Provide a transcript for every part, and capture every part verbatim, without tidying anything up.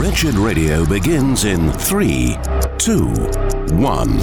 Wretched Radio begins in three, two, one.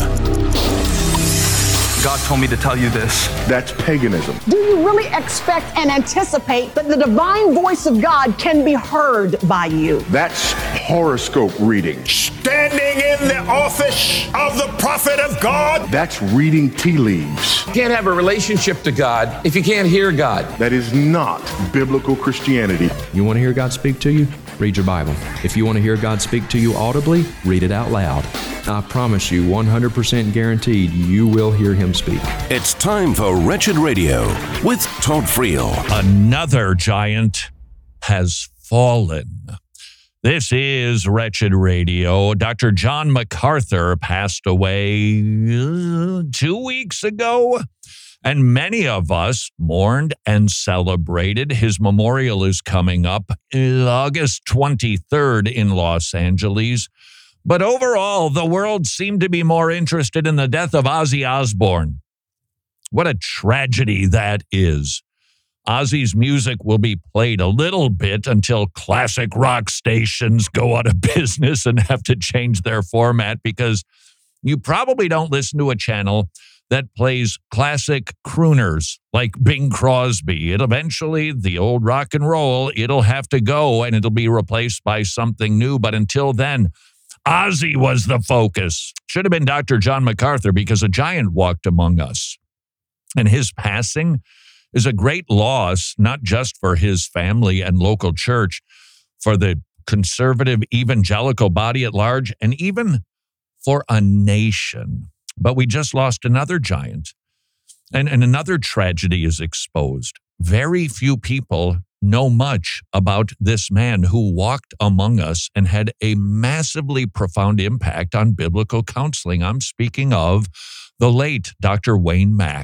God told me to tell you this. That's paganism. Do you really expect and anticipate that the divine voice of God can be heard by you? That's horoscope reading. Standing in the office of the prophet of God. That's reading tea leaves. You can't have a relationship to God if you can't hear God. That is not biblical Christianity. You want to hear God speak to you? Read your Bible. If you want to hear God speak to you audibly, read it out loud. I promise you, one hundred percent guaranteed, you will hear him speak. It's time for Wretched Radio with Todd Friel. Another giant has fallen. This is Wretched Radio. Doctor John MacArthur passed away uh, two weeks ago, and many of us mourned and celebrated. His memorial is coming up August twenty-third in Los Angeles. But overall, the world seemed to be more interested in the death of Ozzy Osbourne. What a tragedy that is. Ozzy's music will be played a little bit until classic rock stations go out of business and have to change their format, because you probably don't listen to a channel that plays classic crooners like Bing Crosby. It eventually, the old rock and roll, it'll have to go and it'll be replaced by something new. But until then, Ozzy was the focus. Should have been Doctor John MacArthur, because a giant walked among us. And his passing is a great loss, not just for his family and local church, for the conservative evangelical body at large, and even for a nation. But we just lost another giant. And, and another tragedy is exposed. Very few people know much about this man who walked among us and had a massively profound impact on biblical counseling. I'm speaking of the late Doctor Wayne Mack.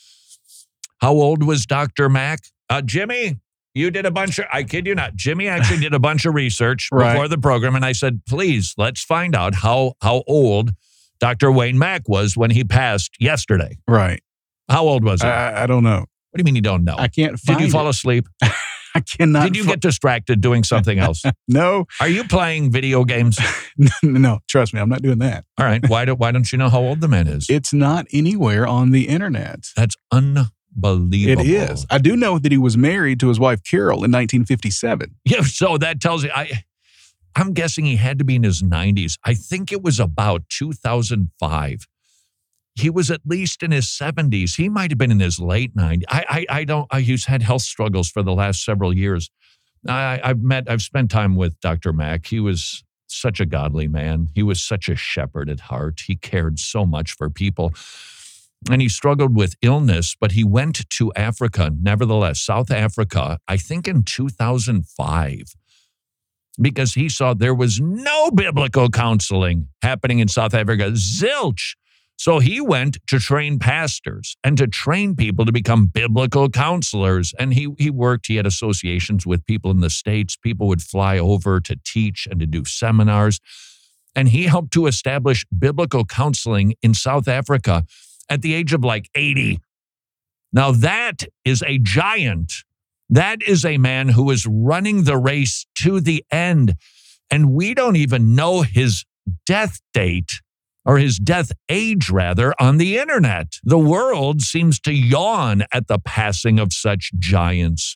How old was Doctor Mack? Uh, Jimmy, you did a bunch of, I kid you not, Jimmy actually did a bunch of research right. before the program, and I said, please, let's find out how, how old Doctor Wayne Mack was when he passed yesterday. Right. How old was he? I, I don't know. What do you mean you don't know? I can't find Did you fall it. asleep? I cannot. Did you fi- get distracted doing something else? No. Are you playing video games? No, trust me, I'm not doing that. All right. Why, do, why don't you know how old the man is? It's not anywhere on the internet. That's unbelievable. It is. I do know that he was married to his wife, Carol, in nineteen fifty-seven. Yeah, so that tells you, I, I'm guessing he had to be in his nineties. I think it was about two thousand five. He was at least in his seventies. He might have been in his late nineties. I, I, I don't, I, he's had health struggles for the last several years. I, I've met, I've spent time with Doctor Mack. He was such a godly man. He was such a shepherd at heart. He cared so much for people. And he struggled with illness, but he went to Africa, nevertheless, South Africa, I think in two thousand five, because he saw there was no biblical counseling happening in South Africa. Zilch. So he went to train pastors and to train people to become biblical counselors. And he he worked, he had associations with people in the States. People would fly over to teach and to do seminars. And he helped to establish biblical counseling in South Africa at the age of like eighty. Now that is a giant. That is a man who is running the race to the end. And we don't even know his death date, or his death age, rather, on the internet. The world seems to yawn at the passing of such giants.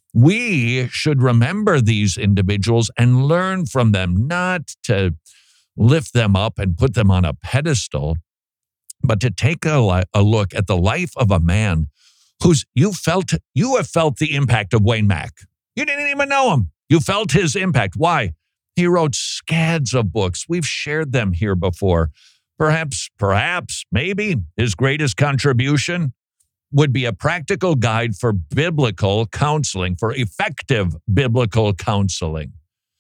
We should remember these individuals and learn from them, not to lift them up and put them on a pedestal, but to take a, a look at the life of a man who's, you felt, you have felt the impact of Wayne Mack. You didn't even know him. You felt his impact. Why? He wrote scads of books. We've shared them here before. Perhaps, perhaps, maybe his greatest contribution would be a practical guide for biblical counseling, for effective biblical counseling.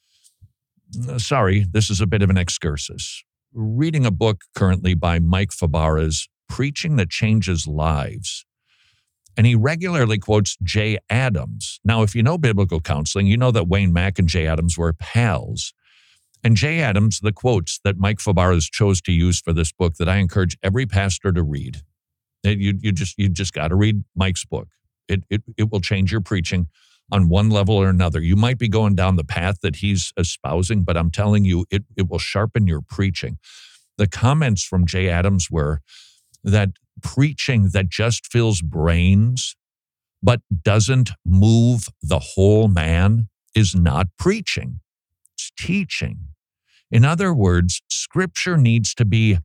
Sorry, this is a bit of an excursus. Reading a book currently by Mike Fabara's Preaching That Changes Lives. And he regularly quotes Jay Adams. Now, if you know biblical counseling, you know that Wayne Mack and Jay Adams were pals. And Jay Adams, the quotes that Mike Fabara's chose to use for this book that I encourage every pastor to read. You, you just you just got to read Mike's book. It, it, it will change your preaching. on one level or another. You might be going down the path that he's espousing, but I'm telling you, it, it will sharpen your preaching. The comments from Jay Adams were that preaching that just fills brains but doesn't move the whole man is not preaching. It's teaching. In other words, Scripture needs to be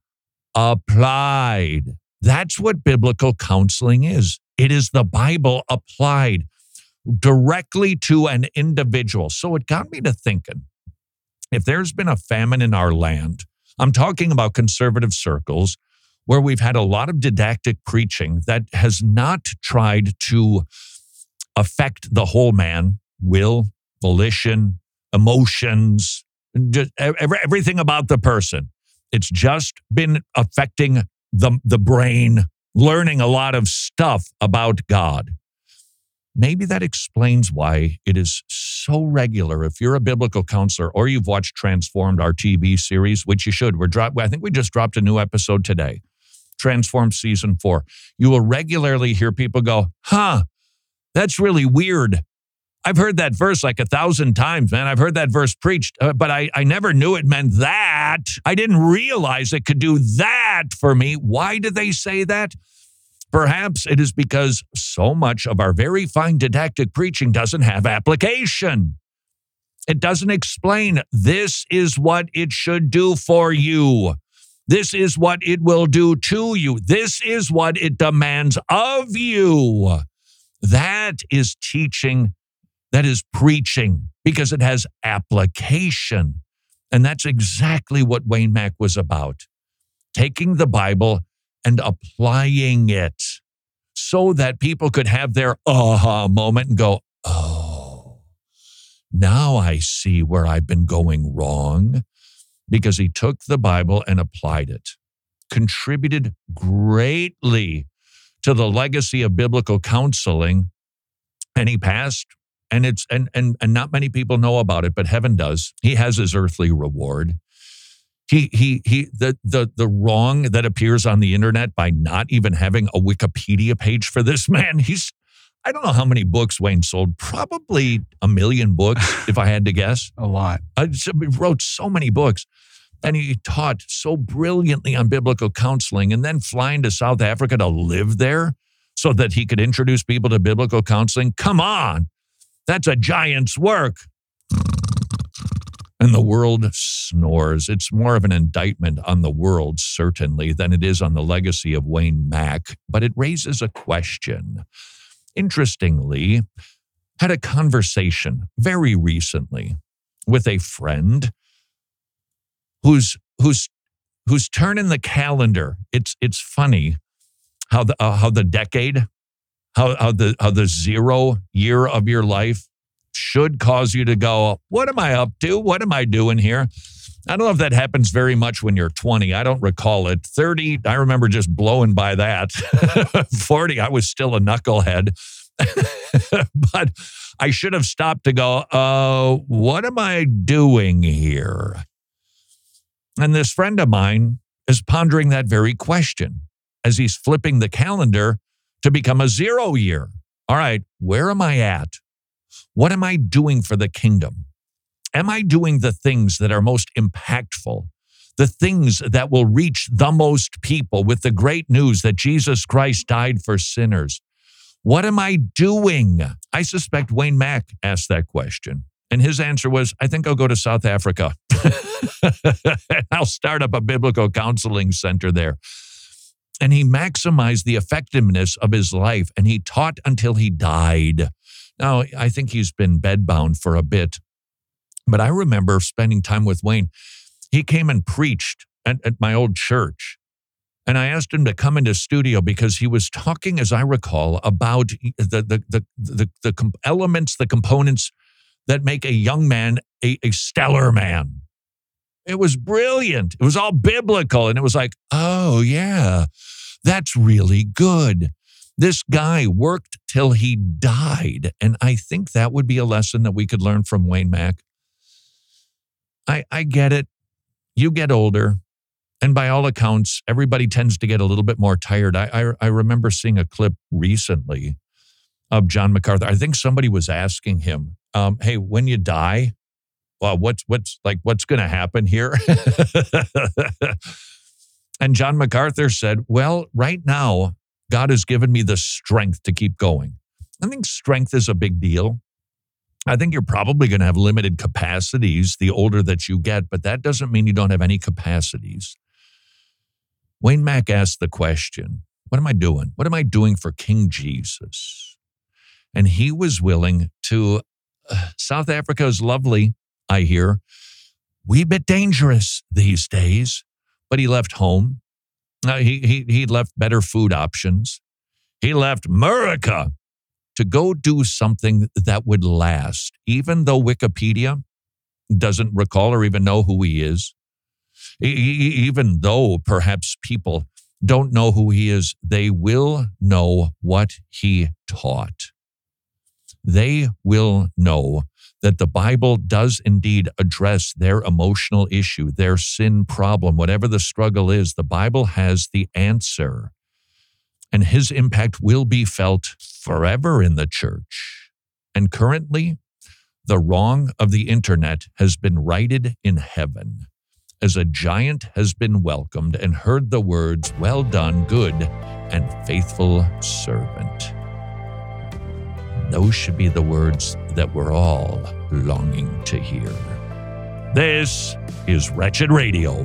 applied. That's what biblical counseling is. It is the Bible applied directly to an individual. So it got me to thinking, if there's been a famine in our land, I'm talking about conservative circles, where we've had a lot of didactic preaching that has not tried to affect the whole man, will, volition, emotions, just everything about the person. It's just been affecting the, the brain, learning a lot of stuff about God. Maybe that explains why it is so regular. If you're a biblical counselor or you've watched Transformed, our T V series, which you should, we're drop, I think we just dropped a new episode today. Transform season four. You will regularly hear people go, huh, that's really weird. I've heard that verse like a thousand times, man. I've heard that verse preached, uh, but I, I never knew it meant that. I didn't realize it could do that for me. Why did they say that? Perhaps it is because so much of our very fine didactic preaching doesn't have application. It doesn't explain, this is what it should do for you. This is what it will do to you. This is what it demands of you. That is teaching. That is preaching, because it has application. And that's exactly what Wayne Mack was about. Taking the Bible and applying it so that people could have their aha moment and go, oh, now I see where I've been going wrong. Because he took the Bible and applied it, contributed greatly to the legacy of biblical counseling, and he passed, and it's and and and not many people know about it, but heaven does. He has his earthly reward. He he he the the the wrong that appears on the internet by not even having a Wikipedia page for this man. He's I don't know how many books Wayne sold, probably a million books, if I had to guess. A lot. I just, he wrote so many books, and he taught so brilliantly on biblical counseling, and then flying to South Africa to live there so that he could introduce people to biblical counseling. Come on, that's a giant's work. And the world snores. It's more of an indictment on the world, certainly, than it is on the legacy of Wayne Mack, but it raises a question. Interestingly, had a conversation very recently with a friend who's who's who's turning the calendar. It's it's funny how the uh, how the decade, how how the how the zero year of your life should cause you to go, what am I up to? What am I doing here? I don't know if that happens very much when you're twenty. I don't recall it. thirty, I remember just blowing by that. forty, I was still a knucklehead. But I should have stopped to go, uh, what am I doing here? And this friend of mine is pondering that very question as he's flipping the calendar to become a zero year. All right, where am I at? What am I doing for the kingdom? Am I doing the things that are most impactful, the things that will reach the most people with the great news that Jesus Christ died for sinners? What am I doing? I suspect Wayne Mack asked that question. And his answer was, I think I'll go to South Africa. And I'll start up a biblical counseling center there. And he maximized the effectiveness of his life, and he taught until he died. Now, I think he's been bedbound for a bit. But I remember spending time with Wayne. He came and preached at, at my old church. And I asked him to come into studio because he was talking, as I recall, about the the the the, the comp- elements, the components that make a young man a, a stellar man. It was brilliant. It was all biblical. And it was like, oh, yeah, that's really good. This guy worked till he died. And I think that would be a lesson that we could learn from Wayne Mack. I, I get it. You get older. And by all accounts, everybody tends to get a little bit more tired. I, I I remember seeing a clip recently of John MacArthur. I think somebody was asking him, um, hey, when you die, well, what's, what's like, what's going to happen here? And John MacArthur said, well, right now, God has given me the strength to keep going. I think strength is a big deal. I think you're probably going to have limited capacities the older that you get, but that doesn't mean you don't have any capacities. Wayne Mack asked the question, what am I doing? What am I doing for King Jesus? And he was willing to, uh, South Africa is lovely, I hear, wee bit dangerous these days, but he left home. Uh, he, he, he left better food options. He left America to go do something that would last, even though Wikipedia doesn't recall or even know who he is. Even though perhaps people don't know who he is, they will know what he taught. They will know that the Bible does indeed address their emotional issue, their sin problem, whatever the struggle is. The Bible has the answer, and his impact will be felt forever in the church. And currently, the wrong of the internet has been righted in heaven, as a giant has been welcomed and heard the words, well done, good and faithful servant. Those should be the words that we're all longing to hear. This is Wretched Radio.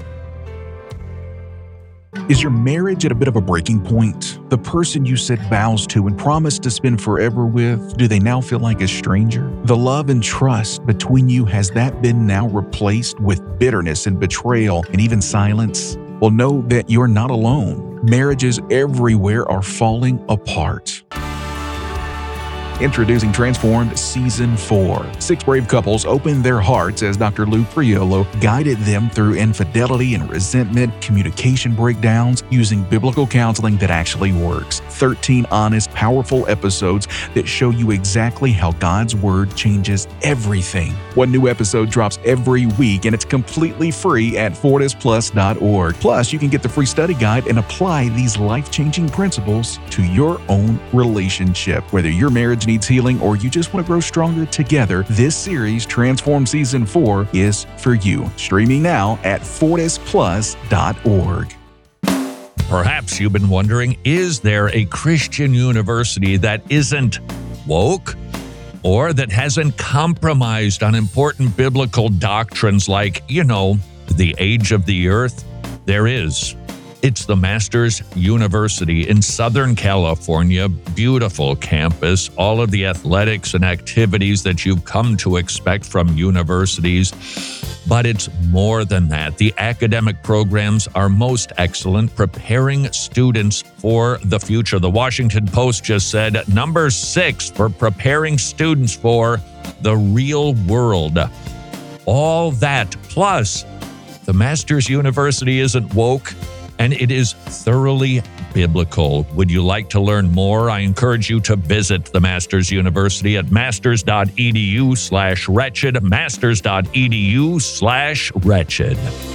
Is your marriage at a bit of a breaking point? The person you said vows to and promised to spend forever with, do they now feel like a stranger? The love and trust between you, has that been now replaced with bitterness and betrayal and even silence? Well, know that you're not alone. Marriages everywhere are falling apart. Introducing Transformed Season four. Six brave couples opened their hearts as Doctor Lou Priolo guided them through infidelity and resentment, communication breakdowns, using biblical counseling that actually works. thirteen honest, powerful episodes that show you exactly how God's Word changes everything. One new episode drops every week, and it's completely free at fortis plus dot org. Plus, you can get the free study guide and apply these life-changing principles to your own relationship. Whether your marriage needs healing or you just want to grow stronger together, this series, Transform Season four, is for you. Streaming now at fortis plus dot org. Perhaps you've been wondering, is there a Christian university that isn't woke or that hasn't compromised on important biblical doctrines like, you know, the age of the earth? There is. It's the Masters University in Southern California. Beautiful campus, all of the athletics and activities that you've come to expect from universities. But it's more than that. The academic programs are most excellent, preparing students for the future. The Washington Post just said number six for preparing students for the real world. All that, plus the Masters University isn't woke, and it is thoroughly biblical. Would you like to learn more? I encourage you to visit the Masters University at masters.edu slash wretched, masters.edu slash wretched.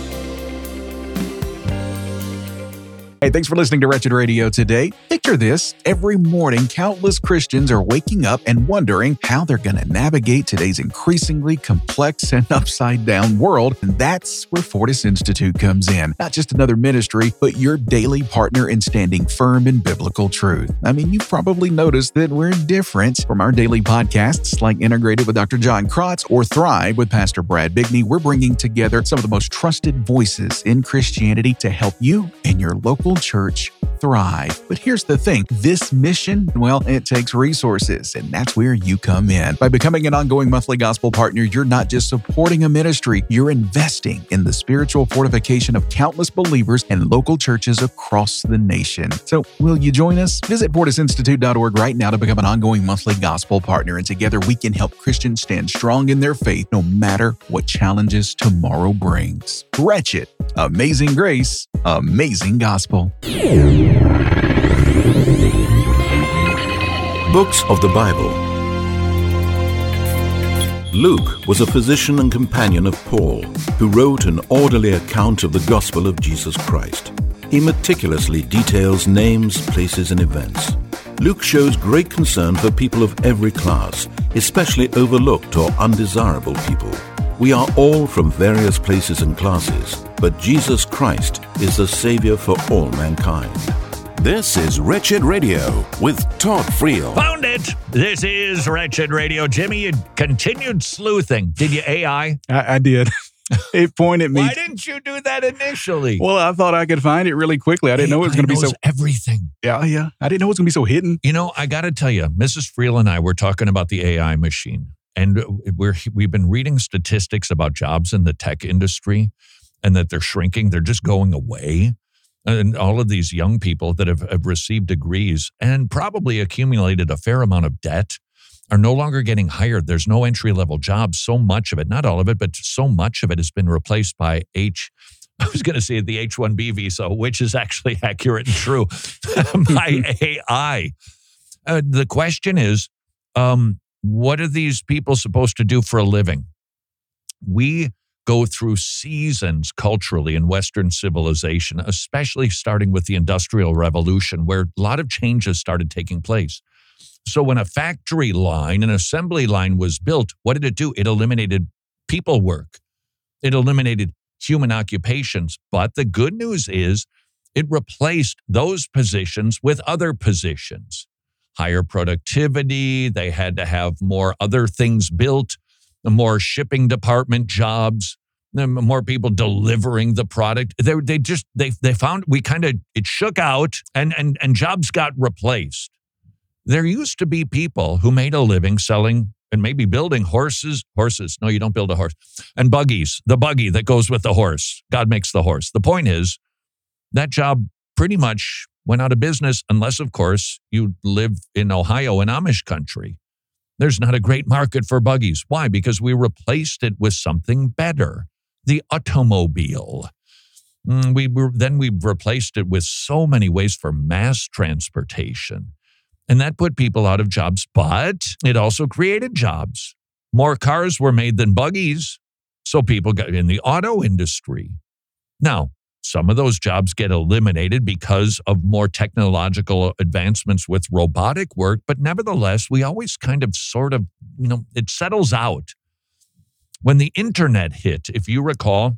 Hey, thanks for listening to Wretched Radio today. Picture this. Every morning, countless Christians are waking up and wondering how they're going to navigate today's increasingly complex and upside-down world. And that's where Fortis Institute comes in. Not just another ministry, but your daily partner in standing firm in biblical truth. I mean, you've probably noticed that we're different from our daily podcasts like Integrated with Doctor John Krotz or Thrive with Pastor Brad Bigney. We're bringing together some of the most trusted voices in Christianity to help you and your local church thrive. But here's the thing, this mission, well, it takes resources, and that's where you come in. By becoming an ongoing monthly gospel partner, you're not just supporting a ministry, you're investing in the spiritual fortification of countless believers and local churches across the nation. So will you join us? Visit fortis institute dot org right now to become an ongoing monthly gospel partner, and together we can help Christians stand strong in their faith no matter what challenges tomorrow brings. Wretched, amazing grace, amazing gospel. Books of the Bible. Luke was a physician and companion of Paul, who wrote an orderly account of the gospel of Jesus Christ. He meticulously details names, places, and events. Luke shows great concern for people of every class, especially overlooked or undesirable people. We are all from various places and classes, but Jesus Christ is the Savior for all mankind. This is Wretched Radio with Todd Friel. Found it. This is Wretched Radio. Jimmy, you continued sleuthing. Did you A I? I, I did. It pointed me. Why didn't you do that initially? Well, I thought I could find it really quickly. I didn't know it was going to be so. Everything. Yeah, yeah. I didn't know it was going to be so hidden. You know, I got to tell you, Missus Friel and I were talking about the A I machine. And we're, we've been reading statistics about jobs in the tech industry and that they're shrinking. They're just going away. And all of these young people that have, have received degrees and probably accumulated a fair amount of debt are no longer getting hired. There's no entry-level jobs. So much of it, not all of it, but so much of it has been replaced by H, I was going to say the H one B visa, which is actually accurate and true, by A I. Uh, the question is, um, what are these people supposed to do for a living? We go through seasons culturally in Western civilization, especially starting with the Industrial Revolution, where a lot of changes started taking place. So when a factory line, an assembly line was built, what did it do? It eliminated people work. It eliminated human occupations. But the good news is it replaced those positions with other positions. Higher productivity, they had to have more other things built, more shipping department jobs, more people delivering the product. They, they just, they they found, we kind of, it shook out and, and, and jobs got replaced. There used to be people who made a living selling and maybe building horses, horses, no, you don't build a horse, and buggies, the buggy that goes with the horse. God makes the horse. The point is, that job pretty much went out of business unless, of course, you live in Ohio and Amish country. There's not a great market for buggies. Why? Because we replaced it with something better, the automobile. Mm, we were, then we replaced it with so many ways for mass transportation. And that put people out of jobs, but it also created jobs. More cars were made than buggies, so people got in the auto industry. Now, some of those jobs get eliminated because of more technological advancements with robotic work, but nevertheless, we always kind of sort of, you know, it settles out. When the internet hit, if you recall,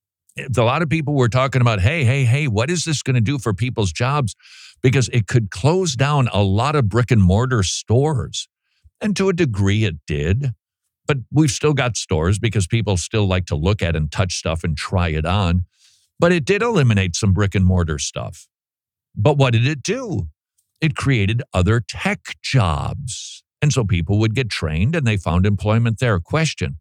a lot of people were talking about, hey, hey, hey, what is this going to do for people's jobs? Because it could close down a lot of brick and mortar stores. And to a degree it did. But we've still got stores because people still like to look at and touch stuff and try it on. But it did eliminate some brick and mortar stuff. But what did it do? It created other tech jobs. And so people would get trained and they found employment there. Question: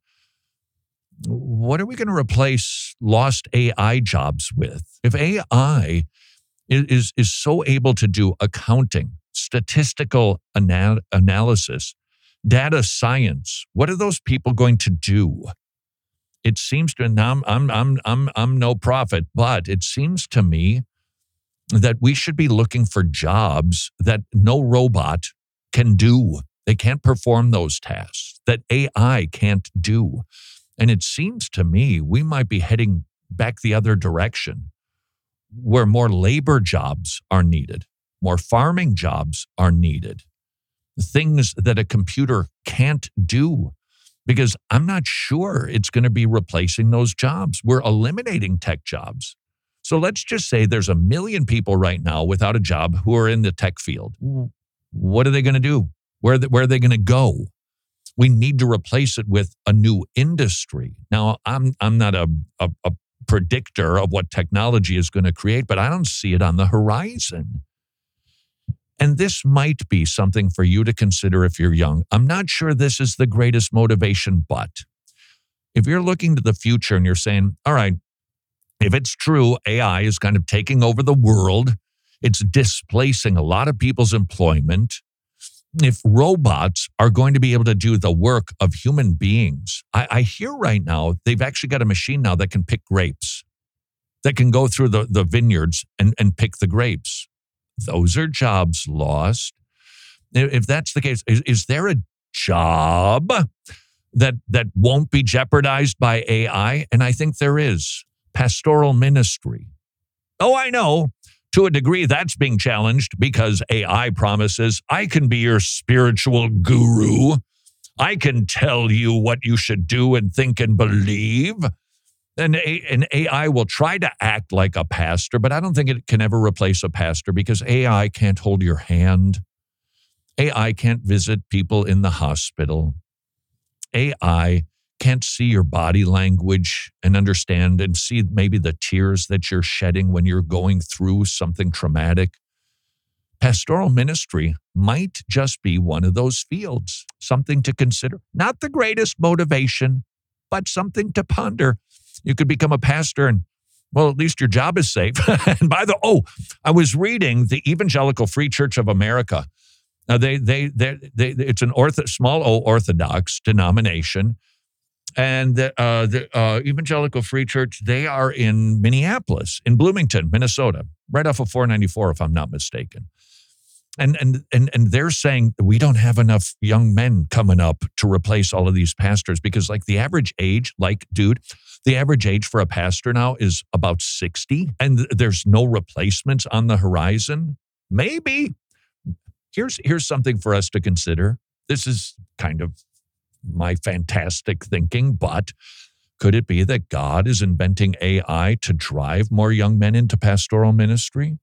what are we going to replace lost A I jobs with? If A I is, is so able to do accounting, statistical anal- analysis, data science, what are those people going to do? It seems to, and I'm, I'm, I'm, I'm, I'm no prophet, but it seems to me that we should be looking for jobs that no robot can do. They can't perform those tasks that A I can't do. And it seems to me we might be heading back the other direction, where more labor jobs are needed, more farming jobs are needed, things that a computer can't do, because I'm not sure it's going to be replacing those jobs. We're eliminating tech jobs. So let's just say there's a million people right now without a job who are in the tech field. What are they going to do? Where are they, where are they going to go? We need to replace it with a new industry. Now, I'm I'm not a, a, a predictor of what technology is going to create, but I don't see it on the horizon. And this might be something for you to consider if you're young. I'm not sure this is the greatest motivation, but if you're looking to the future and you're saying, all right, if it's true, A I is kind of taking over the world, it's displacing a lot of people's employment. If robots are going to be able to do the work of human beings, I, I hear right now, they've actually got a machine now that can pick grapes, that can go through the, the vineyards and, and pick the grapes. Those are jobs lost. If that's the case, is, is there a job that that won't be jeopardized by A I? And I think there is. Pastoral ministry. Oh, I know. To a degree, that's being challenged because A I promises, I can be your spiritual guru. I can tell you what you should do and think and believe. And a, an A I will try to act like a pastor, but I don't think it can ever replace a pastor because A I can't hold your hand. A I can't visit people in the hospital. A I can't see your body language and understand and see maybe the tears that you're shedding when you're going through something traumatic. Pastoral ministry might just be one of those fields, something to consider. Not the greatest motivation, but something to ponder. You could become a pastor and, well, at least your job is safe. And by the, oh, I was reading the Evangelical Free Church of America. Now, they, they, they, they it's an ortho, small O Orthodox denomination. And the, uh, the uh, Evangelical Free Church, they are in Minneapolis, in Bloomington, Minnesota, right off of four ninety-four, if I'm not mistaken. And, and, and, and they're saying we don't have enough young men coming up to replace all of these pastors because, like, the average age, like, dude, the average age for a pastor now is about sixty, and there's no replacements on the horizon. Maybe. Here's, here's something for us to consider. This is kind of my fantastic thinking, but could it be that God is inventing A I to drive more young men into pastoral ministry?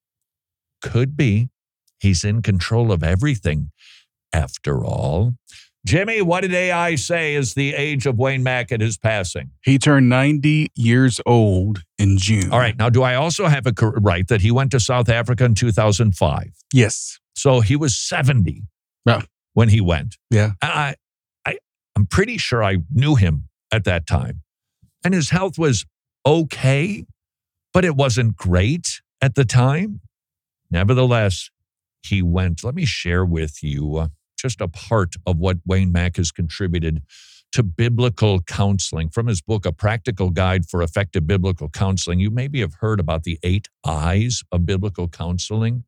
Could be. He's in control of everything, after all. Jimmy, what did A I say is the age of Wayne Mack at his passing? He turned ninety years old in June. All right. Now, do I also have it right that he went to South Africa in two thousand five? Yes. So he was seventy yeah. when he went. Yeah. I, I, I'm pretty sure I knew him at that time. And his health was okay, but it wasn't great at the time. Nevertheless, he went. Let me share with you uh, just a part of what Wayne Mack has contributed to biblical counseling from his book, A Practical Guide for Effective Biblical Counseling. You maybe have heard about the eight I's of biblical counseling.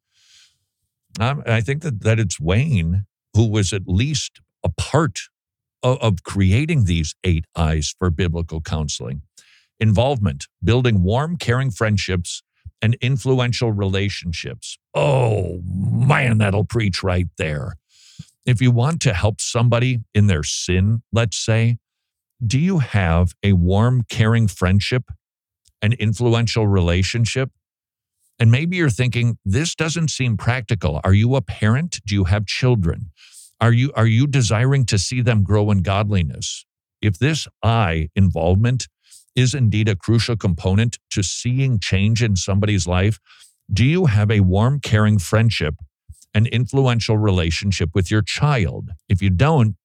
Um, I think that, that it's Wayne who was at least a part of, of creating these eight I's for biblical counseling. Involvement, building warm, caring friendships, and influential relationships. Oh, man, that'll preach right there. If you want to help somebody in their sin, let's say, do you have a warm, caring friendship, an influential relationship? And maybe you're thinking, this doesn't seem practical. Are you a parent? Do you have children? Are you, are you desiring to see them grow in godliness? If this I, involvement, is indeed a crucial component to seeing change in somebody's life, do you have a warm, caring friendship, an influential relationship with your child? If you don't,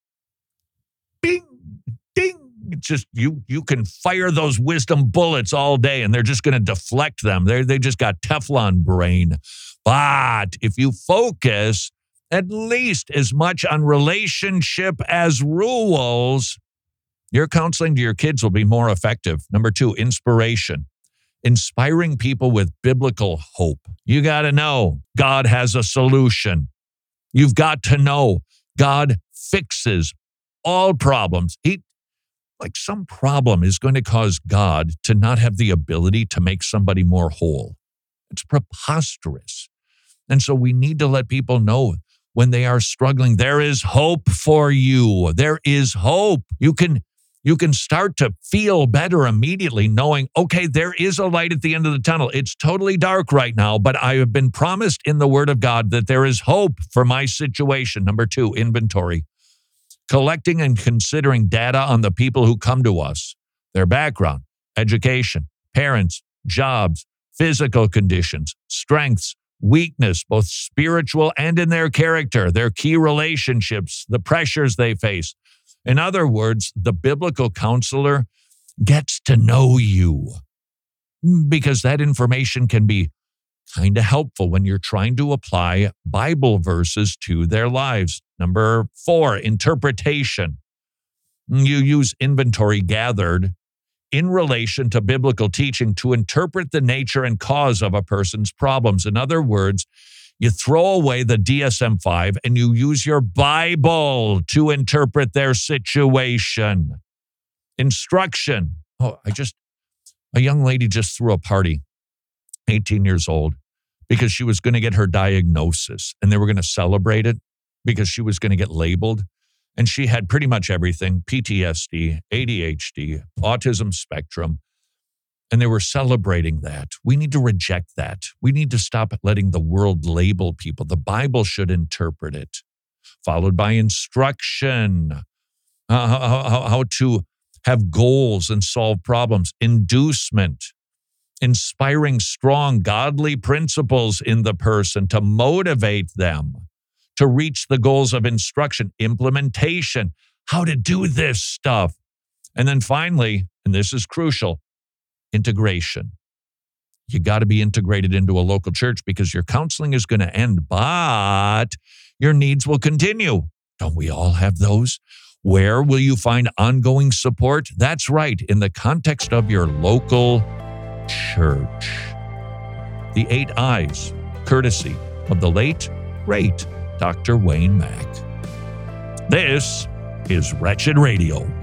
bing, ding, it's just you you can fire those wisdom bullets all day and they're just going to deflect them. They they just got Teflon brain. But if you focus at least as much on relationship as rules, your counseling to your kids will be more effective. Number two, inspiration. Inspiring people with biblical hope. You got to know God has a solution. You've got to know God fixes all problems. He, like some problem is going to cause God to not have the ability to make somebody more whole. It's preposterous. And so we need to let people know when they are struggling, there is hope for you. There is hope. You can You can start to feel better immediately knowing, okay, there is a light at the end of the tunnel. It's totally dark right now, but I have been promised in the Word of God that there is hope for my situation. Number two, inventory. Collecting and considering data on the people who come to us, their background, education, parents, jobs, physical conditions, strengths, weakness, both spiritual and in their character, their key relationships, the pressures they face. In other words, the biblical counselor gets to know you because that information can be kind of helpful when you're trying to apply Bible verses to their lives. Number four, interpretation. You use inventory gathered in relation to biblical teaching to interpret the nature and cause of a person's problems. In other words, you throw away the D S M five and you use your Bible to interpret their situation. Instruction. Oh, I just, a young lady just threw a party, eighteen years old. because she was going to get her diagnosis and they were going to celebrate it because she was going to get labeled. And she had pretty much everything, P T S D, A D H D, autism spectrum. And they were celebrating that. We need to reject that. We need to stop letting the world label people. The Bible should interpret it, followed by instruction, uh, how, how, how to have goals and solve problems, inducement, inspiring strong, godly principles in the person to motivate them to reach the goals of instruction, implementation, how to do this stuff. And then finally, and this is crucial, integration. You got to be integrated into a local church because your counseling is going to end, but your needs will continue. Don't we all have those? Where will you find ongoing support? That's right, in the context of your local church. The eight I's, courtesy of the late, great Doctor Wayne Mack. This is Wretched Radio.